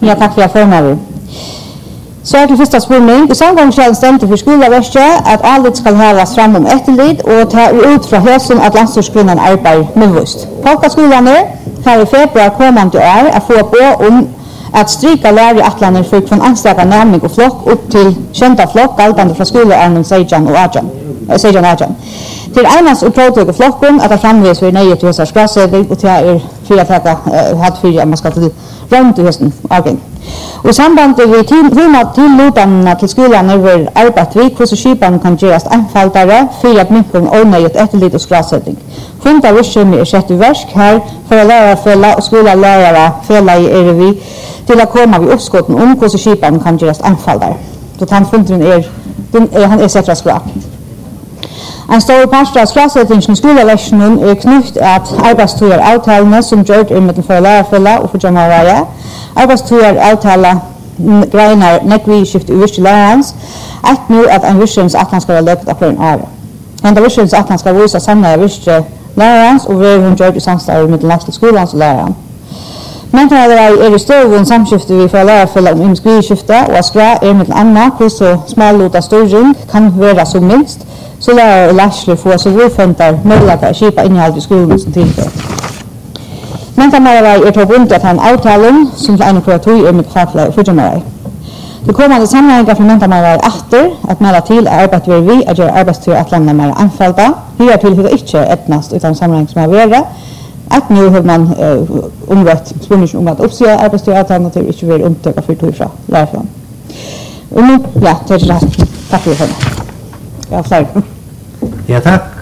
Ja, tack för att jag får. Så är det första spårning. I samgångskällaren stämde för skolverket att allt ska hävas fram om efterlid och ta ut från hösten att landsortskvinnan arbetar med vust. Folkskolan har i februar kommande år att få på om att stryka läraratlaner för från anställda nämning och flock upp till kända flock galtande från skolärenden Sejan och Ajan. Till enas och påtog och flocken att framvis för nej till höstars glassädning och till för att ha för man ska till runt i hösten igen. Och i samband med tillåtarna till skolan över arbetet hur så skipan kan göras enfaldare för att minska onödigt efterlit och glassädning. Funda visshömi sett i verk här för att lära fälla och skola lärare fälla i vi till att komma vid uppskotten om hur så skipan kan göras enfaldare. Så han funden han sätter skra. En stor part av skrasättningen i skoleversionen är knytt att arbetstidaravtalene som gjort med för lärarfälla och för jamaraja. Arbetstidaravtala grenar nekviskift i viss lärarens att nu att en visions att han ska vara löpt på en år. En visions att han ska visa samma viss lärarens och vi hon gjort i samstarv med den lägsta skolans läraren. Men det är större en samskifte vi får lärarfälla om imskriskifte och skra är med en annan hur så smalluta styrring kan vara som minst. Så lärare och lärare får så vi funtar möjligheter att kipa innehåll i skolan som tillför. Men det är tog runt att han avtalen som en kurator är med fackliga fördomar. Det kommer att sammanhänga för mentamare efter att mäla till arbetet vi att göra arbetstid att lämna mer anfallda. Vi är till inte etnast utan sammanhang som är värre. Att nu har man omrätt spårningen om att uppsäga arbetstid alternativ inte vill omtöka för tog ifrån lärarfrån. Och nu, ja, det är det. Tack för det. Ja, tack. Ja, tack.